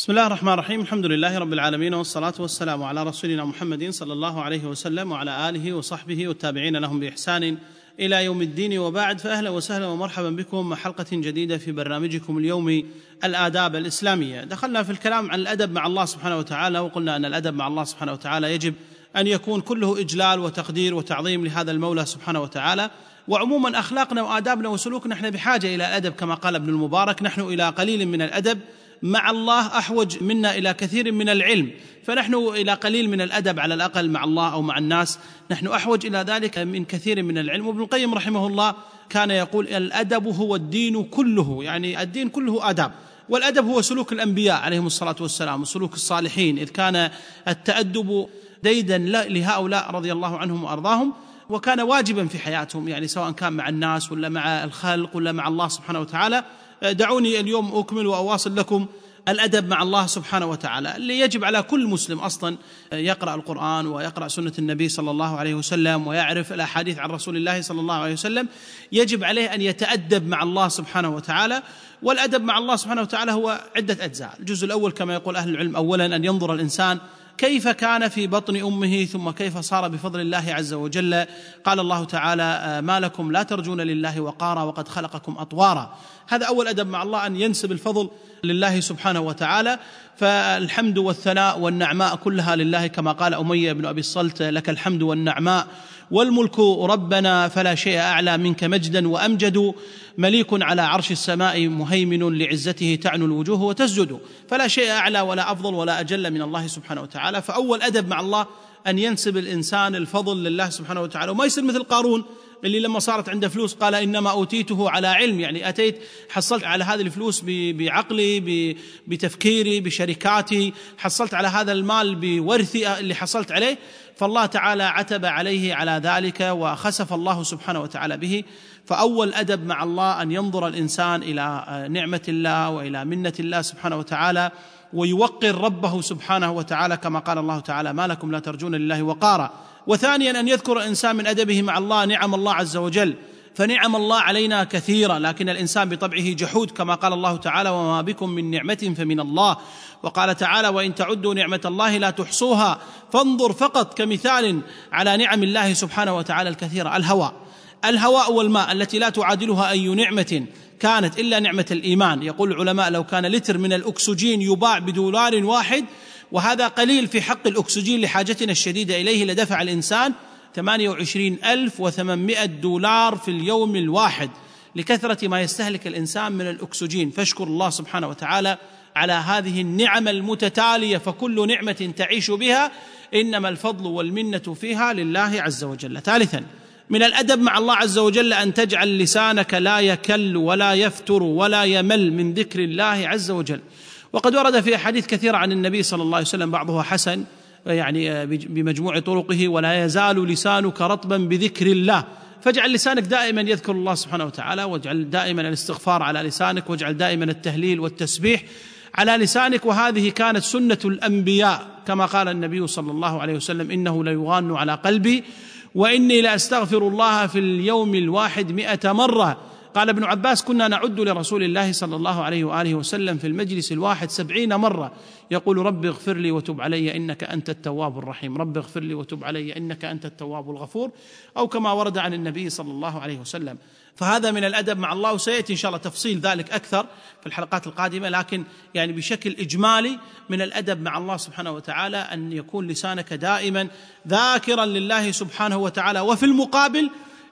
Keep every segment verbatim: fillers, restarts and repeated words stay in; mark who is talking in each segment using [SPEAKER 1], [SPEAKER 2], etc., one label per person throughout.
[SPEAKER 1] بسم الله الرحمن الرحيم. الحمد لله رب العالمين، والصلاة والسلام على رسولنا محمد صلى الله عليه وسلم وعلى آله وصحبه والتابعين لهم بإحسان إلى يوم الدين، وبعد، فأهلا وسهلا ومرحبا بكم مع حلقة جديدة في برنامجكم اليومي الآداب الإسلامية. دخلنا في الكلام عن الأدب مع الله سبحانه وتعالى، وقلنا أن الأدب مع الله سبحانه وتعالى يجب أن يكون كله إجلال وتقدير وتعظيم لهذا المولى سبحانه وتعالى. وعموما أخلاقنا وآدابنا وسلوكنا نحن بحاجة إلى الأدب، كما قال ابن المبارك: نحن إلى قليل من الأدب مع الله أحوج منا إلى كثير من العلم. فنحن إلى قليل من الأدب على الأقل مع الله أو مع الناس، نحن أحوج إلى ذلك من كثير من العلم. وابن القيم رحمه الله كان يقول: الأدب هو الدين كله، يعني الدين كله آداب. والأدب هو سلوك الأنبياء عليهم الصلاة والسلام وسلوك الصالحين، إذ كان التأدب ديدا لهؤلاء رضي الله عنهم وأرضاهم، وكان واجبا في حياتهم، يعني سواء كان مع الناس ولا مع الخلق ولا مع الله سبحانه وتعالى. دعوني اليوم أكمل وأواصل لكم الأدب مع الله سبحانه وتعالى، اللي يجب على كل مسلم أصلا يقرأ القرآن ويقرأ سنة النبي صلى الله عليه وسلم ويعرف الأحاديث عن رسول الله صلى الله عليه وسلم، يجب عليه أن يتأدب مع الله سبحانه وتعالى. والأدب مع الله سبحانه وتعالى هو عدة أجزاء. الجزء الأول كما يقول أهل العلم: أولا أن ينظر الإنسان كيف كان في بطن أمه ثم كيف صار بفضل الله عز وجل. قال الله تعالى: ما لكم لا ترجون لله وقارا وقد خلقكم أطوارا. هذا أول أدب مع الله، أن ينسب الفضل لله سبحانه وتعالى. فالحمد والثناء والنعماء كلها لله، كما قال أمية بن أبي الصلت: لك الحمد والنعماء والملك ربنا، فلا شيء أعلى منك مجدا وأمجد، مليك على عرش السماء مهيمن لعزته تعنو الوجوه وتسجد. فلا شيء أعلى ولا أفضل ولا أجل من الله سبحانه وتعالى. فأول أدب مع الله أن ينسب الإنسان الفضل لله سبحانه وتعالى، وما يصير مثل قارون اللي لما صارت عنده فلوس قال: إنما أوتيته على علم، يعني أتيت حصلت على هذه الفلوس بعقلي، بتفكيري، بشركاتي، حصلت على هذا المال بورثي اللي حصلت عليه. فالله تعالى عتب عليه على ذلك وخسف الله سبحانه وتعالى به. فأول أدب مع الله أن ينظر الإنسان إلى نعمة الله وإلى منة الله سبحانه وتعالى، ويوقر ربه سبحانه وتعالى، كما قال الله تعالى: ما لكم لا ترجون لله وقارا. وثانيا أن يذكر الإنسان من أدبه مع الله نعم الله عز وجل، فنعم الله علينا كثيرة، لكن الإنسان بطبعه جحود، كما قال الله تعالى: وما بكم من نعمة فمن الله. وقال تعالى: وإن تعدوا نعمة الله لا تحصوها. فانظر فقط كمثال على نعم الله سبحانه وتعالى الكثيرة: الهواء الهواء والماء التي لا تعادلها أي نعمة كانت إلا نعمة الإيمان. يقول العلماء: لو كان لتر من الأكسجين يباع بدولار واحد، وهذا قليل في حق الأكسجين لحاجتنا الشديدة إليه، لدفع الإنسان ثمانية وعشرين ألف وثمانمائة دولار في اليوم الواحد لكثرة ما يستهلك الإنسان من الأكسجين. فاشكر الله سبحانه وتعالى على هذه النعم المتتالية، فكل نعمة تعيش بها إنما الفضل والمنة فيها لله عز وجل. ثالثا من الأدب مع الله عز وجل أن تجعل لسانك لا يكل ولا يفتر ولا يمل من ذكر الله عز وجل. وقد ورد في أحاديث كثيرة عن النبي صلى الله عليه وسلم، بعضها حسن يعني بمجموع طرقه: ولا يزال لسانك رطبا بذكر الله. فاجعل لسانك دائما يذكر الله سبحانه وتعالى، واجعل دائما الاستغفار على لسانك، واجعل دائما التهليل والتسبيح على لسانك. وهذه كانت سنة الأنبياء، كما قال النبي صلى الله عليه وسلم: إنه ليغان على قلبي وإني لأستغفر الله في اليوم الواحد مئة مرة. قال ابن عباس: كنا نعد لرسول الله صلى الله عليه وآله وسلم في المجلس الواحد سبعين مرة يقول: رب اغفر لي وتب علي إنك أنت التواب الرحيم، رب اغفر لي وتب علي إنك أنت التواب الغفور، أو كما ورد عن النبي صلى الله عليه وسلم. فهذا من الأدب مع الله، وسيأتي إن شاء الله تفصيل ذلك أكثر في الحلقات القادمة، لكن يعني بشكل إجمالي من الأدب مع الله سبحانه وتعالى أن يكون لسانك دائما ذاكرا لله سبحانه وتعالى. وفي المقابل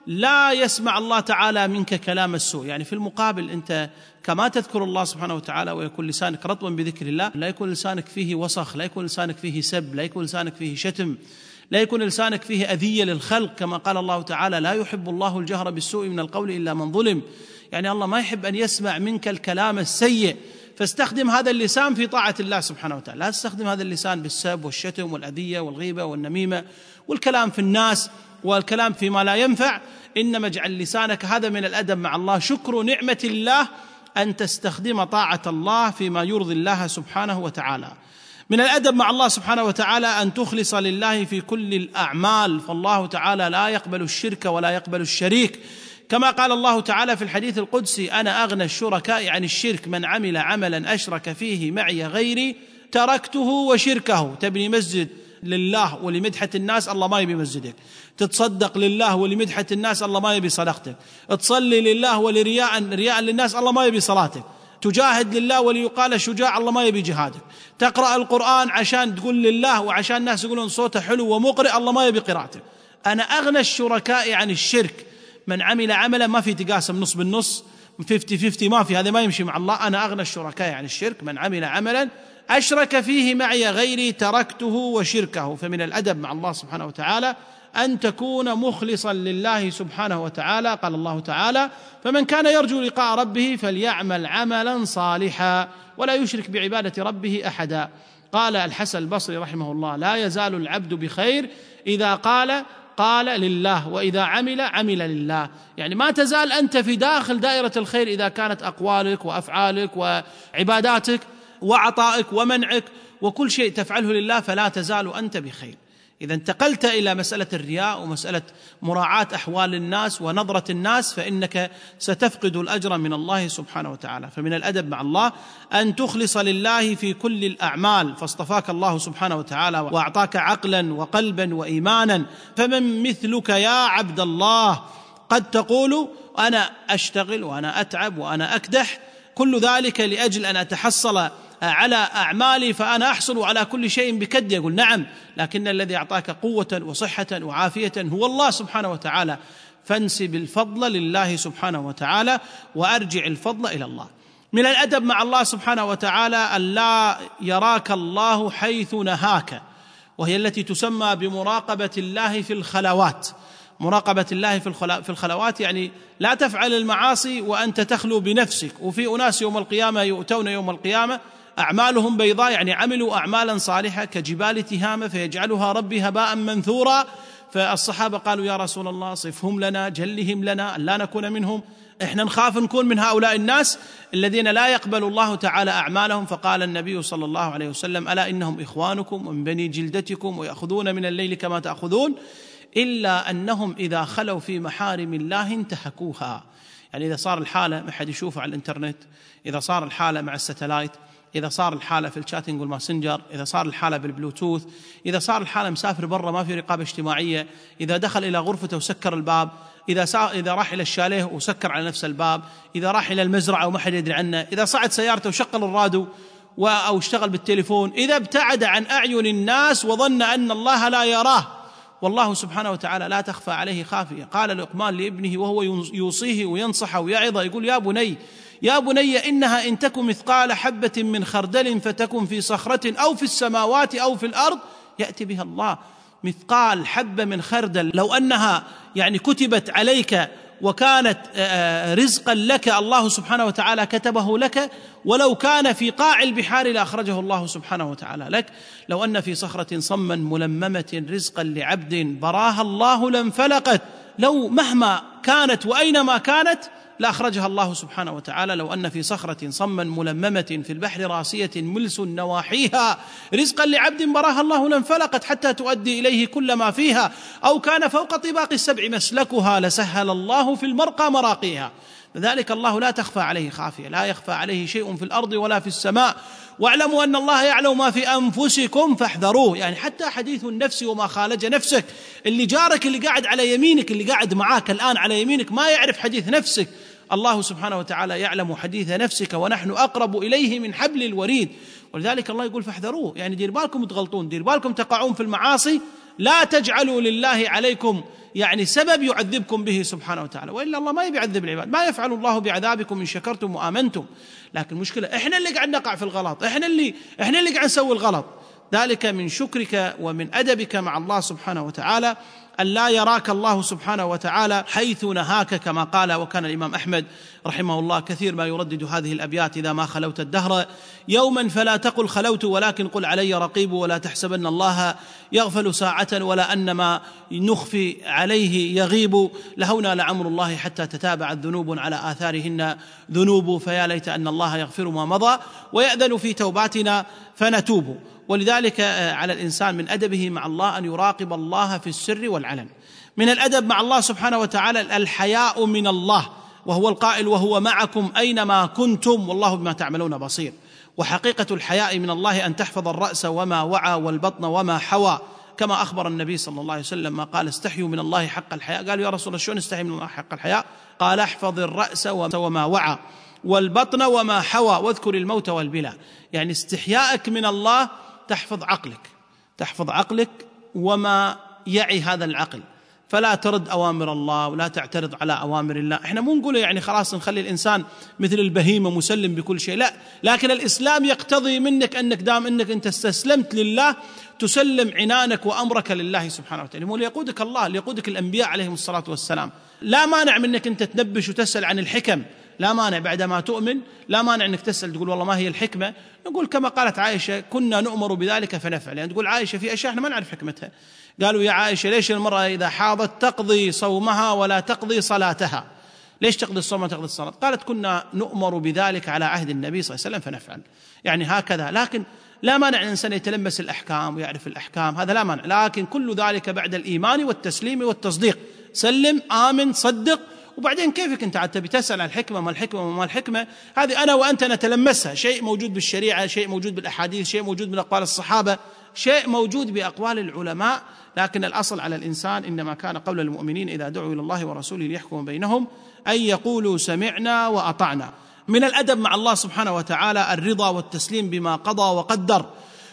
[SPEAKER 1] لا يسمع الله تعالى منك كلام السوء، يعني في المقابل أنت كما تذكر الله سبحانه وتعالى ويكون لسانك رطبا بذكر الله، لا يكون لسانك فيه وسخ، لا يكون لسانك فيه سب، لا يكون لسانك فيه شتم، لا يكون لسانك فيه أذية للخلق، كما قال الله تعالى: لا يحب الله الجهر بالسوء من القول إلا من ظلم. يعني الله ما يحب أن يسمع منك الكلام السيء، فاستخدم هذا اللسان في طاعة الله سبحانه وتعالى. لا تستخدم هذا اللسان بالسب والشتم والأذية والغيبة والنميمة والكلام في الناس والكلام فيما لا ينفع، إنما اجعل لسانك. هذا من الأدب مع الله، شكر نعمة الله أن تستخدم طاعة الله فيما يرضي الله سبحانه وتعالى. من الأدب مع الله سبحانه وتعالى أن تخلص لله في كل الأعمال، فالله تعالى لا يقبل الشرك ولا يقبل الشريك، كما قال الله تعالى في الحديث القدسي: أنا أغنى الشركاء عن الشرك، من عمل عملا أشرك فيه معي غيري تركته وشركه. تبني مسجد لله ولمدحة الناس، الله ما يبي مسجدك. تتصدق لله ولمدحة الناس، الله ما يبي صدقتك. تصلي لله ولرياء رياء للناس، الله ما يبي صلاتك. تجاهد لله وليقال شجاع، الله ما يبي جهادك. تقرأ القرآن عشان تقول لله وعشان الناس يقولون صوته حلو ومقرئ، الله ما يبي قراءتك. أنا أغنى الشركاء عن الشرك، من عمل عملا ما في تقاسم نص بالنص خمسين خمسين، ما في، هذا ما يمشي مع الله. أنا أغنى الشركاء عن الشرك، من عمل عملا أشرك فيه معي غيري تركته وشركه. فمن الأدب مع الله سبحانه وتعالى أن تكون مخلصا لله سبحانه وتعالى. قال الله تعالى: فمن كان يرجو لقاء ربه فليعمل عملا صالحا ولا يشرك بعبادة ربه أحدا. قال الحسن البصري رحمه الله: لا يزال العبد بخير إذا قال قال لله، وإذا عمل عمل لله. يعني ما تزال أنت في داخل دائرة الخير إذا كانت أقوالك وأفعالك وعباداتك وعطائك ومنعك وكل شيء تفعله لله، فلا تزال أنت بخير. إذا انتقلت إلى مسألة الرياء ومسألة مراعاة أحوال الناس ونظرة الناس، فإنك ستفقد الأجر من الله سبحانه وتعالى. فمن الأدب مع الله أن تخلص لله في كل الأعمال، فاصطفاك الله سبحانه وتعالى وأعطاك عقلا وقلبا وإيمانا. فمن مثلك يا عبد الله؟ قد تقول: أنا أشتغل وأنا أتعب وأنا أكدح، كل ذلك لأجل أن أتحصل على أعمالي، فأنا أحصل على كل شيء بكد. يقول: نعم، لكن الذي أعطاك قوة وصحة وعافية هو الله سبحانه وتعالى، فانسب الفضل لله سبحانه وتعالى وأرجع الفضل إلى الله. من الأدب مع الله سبحانه وتعالى أن لا يراك الله حيث نهاك، وهي التي تسمى بمراقبة الله في الخلوات. مراقبة الله في الخلوات يعني لا تفعل المعاصي وأنت تخلو بنفسك. وفي أناس يوم القيامة يؤتون يوم القيامة أعمالهم بيضاء، يعني عملوا أعمالا صالحة كجبال تهامة فيجعلها ربي هباء منثورا. فالصحابة قالوا: يا رسول الله صفهم لنا، جلهم لنا، أن لا نكون منهم، إحنا نخاف نكون من هؤلاء الناس الذين لا يقبل الله تعالى أعمالهم. فقال النبي صلى الله عليه وسلم: ألا إنهم إخوانكم ومن بني جلدتكم ويأخذون من الليل كما تأخذون، إلا أنهم إذا خلوا في محارم الله انتهكوها. يعني إذا صار الحالة ما حد يشوفه على الإنترنت، إذا صار الحالة مع الستلايت، إذا صار الحالة في الشاتنج والماسنجر، إذا صار الحالة بالبلوتوث، إذا صار الحالة مسافر برا ما في رقابة اجتماعية، إذا دخل إلى غرفته وسكر الباب، إذا إذا راح إلى الشاليه وسكر على نفس الباب، إذا راح إلى المزرعة وما حد يدري عنه، إذا صعد سيارته وشغل الراديو أو اشتغل بالتليفون، إذا ابتعد عن أعين الناس وظن أن الله لا يراه، والله سبحانه وتعالى لا تخفى عليه خافية. قال لقمان لابنه وهو يوصيه وينصحه ويعظه، يقول: يا بني يا بني إنها إن تكن مثقال حبة من خردل فتكن في صخرة أو في السماوات أو في الأرض يأتي بها الله. مثقال حبة من خردل، لو أنها يعني كتبت عليك وكانت رزقا لك، الله سبحانه وتعالى كتبه لك، ولو كان في قاع البحار لأخرجه الله سبحانه وتعالى لك. لو أن في صخرة صما ملممة رزقا لعبد براها الله لانفلقت، لو مهما كانت وأينما كانت لأخرجها الله سبحانه وتعالى. لو أن في صخرة صما ملممة في البحر راسية ملس نواحيها رزقا لعبد براها الله لانفلقت حتى تؤدي إليه كل ما فيها، أو كان فوق طباق السبع مسلكها لسهل الله في المرقى مراقيها. لذلك الله لا تخفى عليه خافية، لا يخفى عليه شيء في الأرض ولا في السماء. واعلموا أن الله يعلم ما في أنفسكم فاحذروه. يعني حتى حديث النفس وما خالج نفسك، اللي جارك اللي قاعد على يمينك اللي قاعد معاك الآن على يمينك ما يعرف حديث نفسك، الله سبحانه وتعالى يعلم حديث نفسك ونحن أقرب إليه من حبل الوريد. ولذلك الله يقول فاحذروه، يعني دير بالكم تغلطون، دير بالكم تقعون في المعاصي، لا تجعلوا لله عليكم يعني سبب يعذبكم به سبحانه وتعالى، وإلا الله ما يعذب العباد. ما يفعل الله بعذابكم إن شكرتم وآمنتم، لكن المشكلة إحنا اللي قاعد نقع في الغلط، إحنا اللي إحنا اللي قاعد نسوي الغلط. ذلك من شكرك ومن أدبك مع الله سبحانه وتعالى أن لا يراك الله سبحانه وتعالى حيث نهاك، كما قال. وكان الإمام أحمد رحمه الله كثير ما يردد هذه الأبيات: إذا ما خلوت الدهر يوما فلا تقل خلوت، ولكن قل علي رقيب، ولا تحسبن الله يغفل ساعة، ولا أن ما نخفي عليه يغيب، لهونا لعمر الله حتى تتابعت ذنوب على آثارهن ذنوب، فيا ليت أن الله يغفر ما مضى ويأذن في توباتنا فنتوب. ولذلك على الإنسان من أدبه مع الله أن يراقب الله في السر والعلن. من الأدب مع الله سبحانه وتعالى الحياء من الله، وهو القائل: وهو معكم أينما كنتم والله بما تعملون بصير. وحقيقة الحياء من الله أن تحفظ الرأس وما وعى والبطن وما حوى، كما أخبر النبي صلى الله عليه وسلم ما قال: استحيوا من الله حق الحياء. قالوا: يا رسول الله شلون نستحي من الله حق الحياء؟ قال: احفظ الرأس وما وعى والبطن وما حوى واذكر الموت والبلى. يعني استحيائك من الله تحفظ عقلك، تحفظ عقلك وما يعي هذا العقل، فلا ترد أوامر الله ولا تعترض على أوامر الله. احنا مو نقول يعني خلاص نخلي الإنسان مثل البهيمة مسلم بكل شيء، لا، لكن الإسلام يقتضي منك أنك دام أنك أنت استسلمت لله تسلم عنانك وأمرك لله سبحانه وتعالى. مو ليقودك الله، ليقودك الأنبياء عليهم الصلاة والسلام. لا مانع منك أنت تنبش وتسأل عن الحكم، لا مانع بعدما تؤمن، لا مانع أنك تسأل تقول والله ما هي الحكمة. نقول كما قالت عائشة: كنا نؤمر بذلك فنفعل. يعني تقول عائشة في أشياء احنا ما نعرف حكمتها. قالوا: يا عائشة ليش المرأة إذا حاضت تقضي صومها ولا تقضي صلاتها؟ ليش تقضي الصوم وتقضي الصلاة؟ قالت: كنا نؤمر بذلك على عهد النبي صلى الله عليه وسلم فنفعل. يعني هكذا. لكن لا مانع الإنسان يتلمس الأحكام ويعرف الأحكام، هذا لا مانع، لكن كل ذلك بعد الإيمان والتسليم والتصديق. سلم، آمن، صدق، وبعدين كيفك أنت عاد تبي تسأل عن الحكمة ما الحكمة وما الحكمة؟ هذه أنا وأنت نتلمسها، شيء موجود بالشريعة، شيء موجود بالأحاديث، شيء موجود من أقوال الصحابة، شيء موجود بأقوال العلماء. لكن الأصل على الإنسان إنما كان قول المؤمنين إذا دعوا إلى الله ورسوله ليحكم بينهم أن يقولوا سمعنا وأطعنا. من الأدب مع الله سبحانه وتعالى الرضا والتسليم بما قضى وقدر،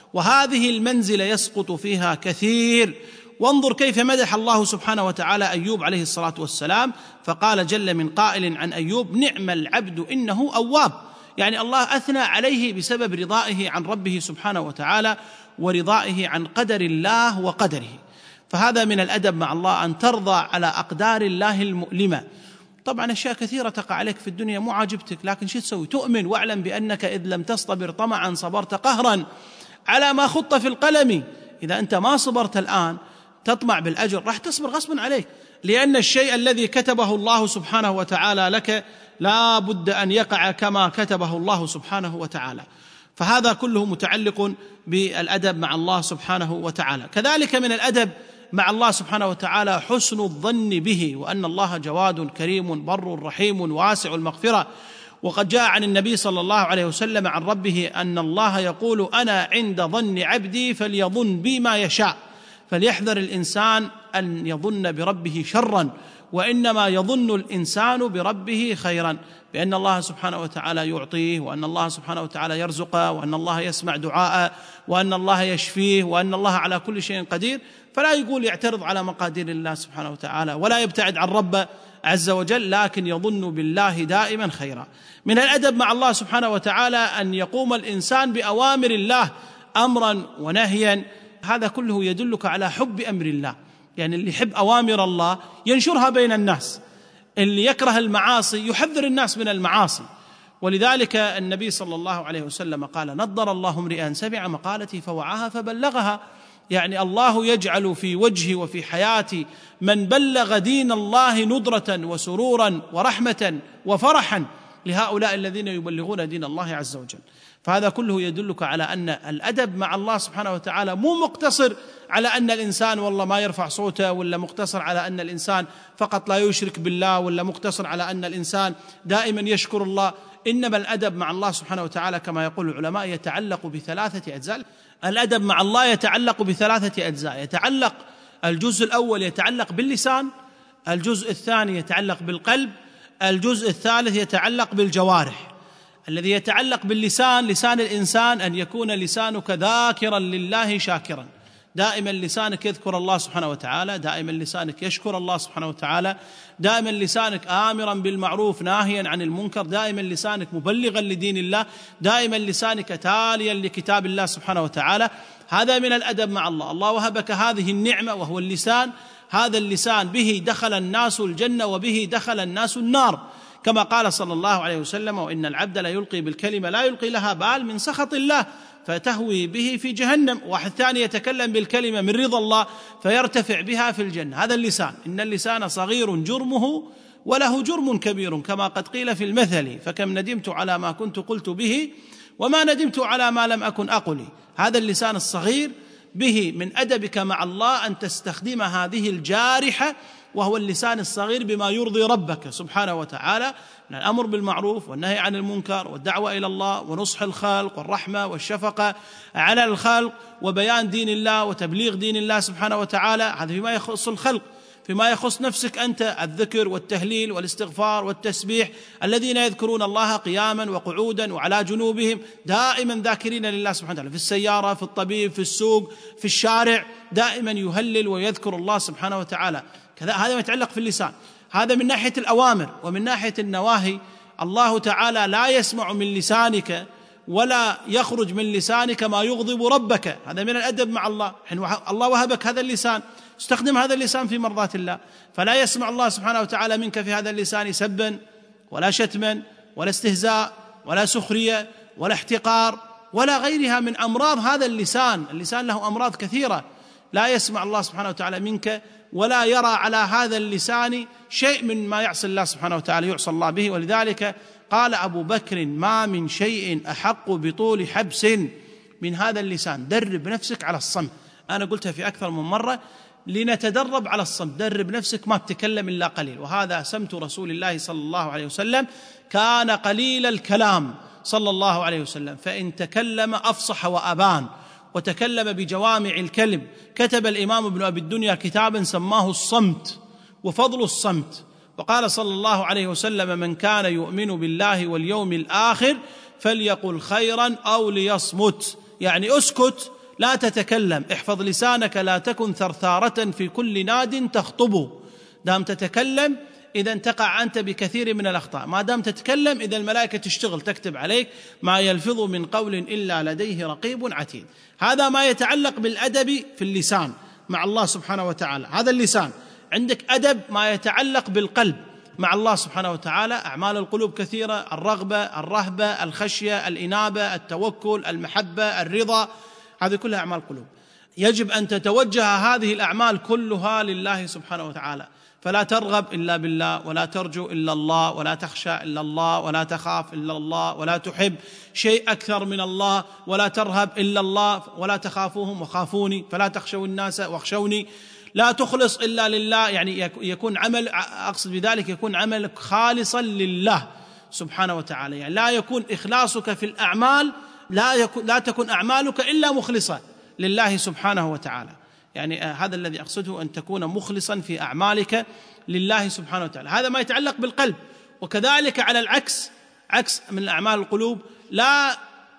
[SPEAKER 1] وهذه المنزلة يسقط فيها كثير. وانظر كيف مدح الله سبحانه وتعالى أيوب عليه الصلاة والسلام، فقال جل من قائل عن أيوب: نعم العبد إنه أواب. يعني الله أثنى عليه بسبب رضائه عن ربه سبحانه وتعالى ورضائه عن قدر الله وقدره. فهذا من الأدب مع الله أن ترضى على أقدار الله المؤلمة. طبعا أشياء كثيرة تقع عليك في الدنيا مو عاجبتك، لكن شو تسوي؟ تؤمن، واعلم بأنك إذ لم تصطبر طمعا صبرت قهرا على ما خط في القلم. إذا أنت ما صبرت الآن تطمع بالأجر، راح تصبر غصبا عليك، لأن الشيء الذي كتبه الله سبحانه وتعالى لك لا بد أن يقع كما كتبه الله سبحانه وتعالى. فهذا كله متعلق بالأدب مع الله سبحانه وتعالى. كذلك من الأدب مع الله سبحانه وتعالى حسن الظن به، وأن الله جواد كريم بر رحيم واسع المغفرة. وقد جاء عن النبي صلى الله عليه وسلم عن ربه أن الله يقول: أنا عند ظن عبدي فليظن بي ما يشاء. فليحذر الإنسان أن يظن بربه شرا، وإنما يظن الإنسان بربه خيرا، بأن الله سبحانه وتعالى يعطيه، وأن الله سبحانه وتعالى يرزقه، وأن الله يسمع دعاءه، وأن الله يشفيه، وأن الله على كل شيء قدير. فلا يقول يعترض على مقادير الله سبحانه وتعالى ولا يبتعد عن ربه عز وجل، لكن يظن بالله دائما خيرا. من الأدب مع الله سبحانه وتعالى أن يقوم الإنسان بأوامر الله أمرا ونهيا، هذا كله يدلك على حب أمر الله. يعني اللي يحب أوامر الله ينشرها بين الناس، اللي يكره المعاصي يحذر الناس من المعاصي. ولذلك النبي صلى الله عليه وسلم قال: نضر الله امرئا سمع مقالتي فوعاها فبلغها. يعني الله يجعل في وجهي وفي حياتي من بلغ دين الله ندرة وسرورا ورحمة وفرحا لهؤلاء الذين يبلغون دين الله عز وجل. فهذا كله يدلك على أن الأدب مع الله سبحانه وتعالى مو مقتصر على أن الإنسان والله ما يرفع صوته، ولا مقتصر على أن الإنسان فقط لا يشرك بالله، ولا مقتصر على أن الإنسان دائما يشكر الله. إنما الأدب مع الله سبحانه وتعالى كما يقول العلماء يتعلق بثلاثة أجزاء. الأدب مع الله يتعلق بثلاثة أجزاء. يتعلق الجزء الأول يتعلق باللسان، الجزء الثاني يتعلق بالقلب، الجزء الثالث يتعلق بالجوارح. الذي يتعلق باللسان، لسان الإنسان أن يكون لسانك ذاكرا لله شاكرا، دائما لسانك يذكر الله سبحانه وتعالى، دائما لسانك يشكر الله سبحانه وتعالى، دائما لسانك آمرا بالمعروف ناهيا عن المنكر، دائما لسانك مبلغا لدين الله، دائما لسانك تاليا لكتاب الله سبحانه وتعالى. هذا من الأدب مع الله. الله وهبك هذه النعمة وهو اللسان، هذا اللسان به دخل الناس الجنة وبه دخل الناس النار، كما قال صلى الله عليه وسلم: وإن العبد لا يلقي بالكلمة لا يلقي لها بال من سخط الله فتهوي به في جهنم. واحد ثاني يتكلم بالكلمة من رضا الله فيرتفع بها في الجنة. هذا اللسان. إن اللسان صغير جرمه وله جرم كبير، كما قد قيل في المثل: فكم ندمت على ما كنت قلت به وما ندمت على ما لم أكن أقل. هذا اللسان الصغير به من أدبك مع الله أن تستخدم هذه الجارحة وهو اللسان الصغير بما يرضي ربك سبحانه وتعالى من الأمر بالمعروف والنهي عن المنكر والدعوة إلى الله ونصح الخلق والرحمة والشفقة على الخلق وبيان دين الله وتبليغ دين الله سبحانه وتعالى. هذا فيما يخص الخلق. فيما يخص نفسك أنت الذكر والتهليل والاستغفار والتسبيح، الذين يذكرون الله قياما وقعودا وعلى جنوبهم دائما ذاكرين لله سبحانه وتعالى، في السيارة، في الطبيب، في السوق، في الشارع، دائما يهلل ويذكر الله سبحانه وتعالى. كذا هذا ما يتعلق في اللسان. هذا من ناحية الأوامر. ومن ناحية النواهي الله تعالى لا يسمع من لسانك ولا يخرج من لسانك ما يغضب ربك. هذا من الأدب مع الله. الله وهبك هذا اللسان، استخدم هذا اللسان في مرضاة الله. فلا يسمع الله سبحانه وتعالى منك في هذا اللسان سبا ولا شتما ولا استهزاء ولا سخرية ولا احتقار ولا غيرها من أمراض هذا اللسان. اللسان له أمراض كثيرة. لا يسمع الله سبحانه وتعالى منك ولا يرى على هذا اللسان شيء من ما يعصي الله سبحانه وتعالى يعصى الله به. ولذلك قال أبو بكر: ما من شيء أحق بطول حبس من هذا اللسان. درب نفسك على الصمت. أنا قلتها في أكثر من مرة، لنتدرب على الصمت. درب نفسك ما تتكلم إلا قليل. وهذا سمت رسول الله صلى الله عليه وسلم، كان قليل الكلام صلى الله عليه وسلم، فإن تكلم أفصح وأبان وتكلم بجوامع الكلم. كتب الإمام ابن أبي الدنيا كتابا سماه الصمت وفضل الصمت، وقال صلى الله عليه وسلم: من كان يؤمن بالله واليوم الآخر فليقل خيرا أو ليصمت. يعني اسكت، لا تتكلم. احفظ لسانك، لا تكن ثرثارة في كل ناد تخطب. دام تتكلم إذا تقع أنت بكثير من الأخطاء. ما دام تتكلم إذا الملائكة تشتغل تكتب عليك، ما يلفظ من قول إلا لديه رقيب عتيد. هذا ما يتعلق بالأدب في اللسان مع الله سبحانه وتعالى. هذا اللسان. عندك أدب ما يتعلق بالقلب مع الله سبحانه وتعالى. أعمال القلوب كثيرة: الرغبة، الرهبة، الخشية، الإنابة، التوكل، المحبة، الرضا. هذه كلها أعمال قلوب. يجب أن تتوجه هذه الأعمال كلها لله سبحانه وتعالى. فلا ترغب إلا بالله، ولا ترجو إلا الله، ولا تخشى إلا الله، ولا تخاف إلا الله، ولا تحب شيء أكثر من الله، ولا ترهب إلا الله، ولا تخافوهم وخافوني، فلا تخشوا الناس واخشوني. لا تخلص إلا لله، يعني يكون عمل، أقصد بذلك يكون عملك خالصا لله سبحانه وتعالى. يعني لا يكون إخلاصك في الأعمال، لا يكون لا تكون أعمالك إلا مخلصة لله سبحانه وتعالى. يعني هذا الذي أقصده، أن تكون مخلصا في أعمالك لله سبحانه وتعالى. هذا ما يتعلق بالقلب. وكذلك على العكس، عكس من أعمال القلوب، لا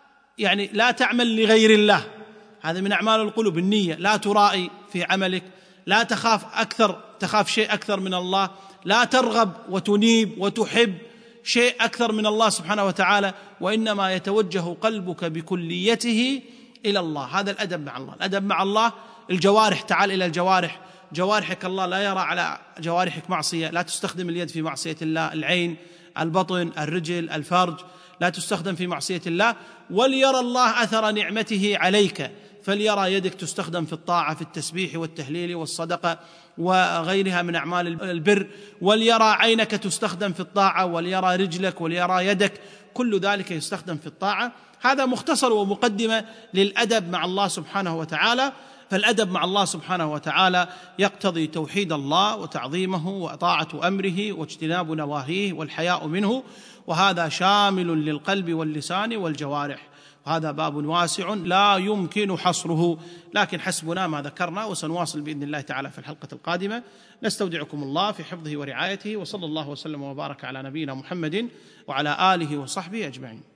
[SPEAKER 1] يعني لا تعمل لغير الله. هذا من أعمال القلوب النية. لا ترائي في عملك، لا تخاف أكثر تخاف شيء أكثر من الله، لا ترغب وتنيب وتحب شيء أكثر من الله سبحانه وتعالى، وإنما يتوجه قلبك بكليته إلى الله. هذا الأدب مع الله. الأدب مع الله الجوارح. تعال إلى الجوارح. جوارحك الله لا يرى على جوارحك معصية. لا تستخدم اليد في معصية الله. العين، البطن، الرجل، الفرج لا تستخدم في معصية الله. وليرى الله أثر نعمته عليك، فليرى يدك تستخدم في الطاعة، في التسبيح والتهليل والصدقة وغيرها من أعمال البر. وليرى عينك تستخدم في الطاعة، وليرى رجلك، وليرى يدك، كل ذلك يستخدم في الطاعة. هذا مختصر ومقدمة للأدب مع الله سبحانه وتعالى. فالأدب مع الله سبحانه وتعالى يقتضي توحيد الله وتعظيمه وطاعة أمره واجتناب نواهيه والحياء منه، وهذا شامل للقلب واللسان والجوارح. هذا باب واسع لا يمكن حصره، لكن حسبنا ما ذكرنا، وسنواصل بإذن الله تعالى في الحلقة القادمة. نستودعكم الله في حفظه ورعايته، وصلى الله وسلم وبارك على نبينا محمد وعلى آله وصحبه أجمعين.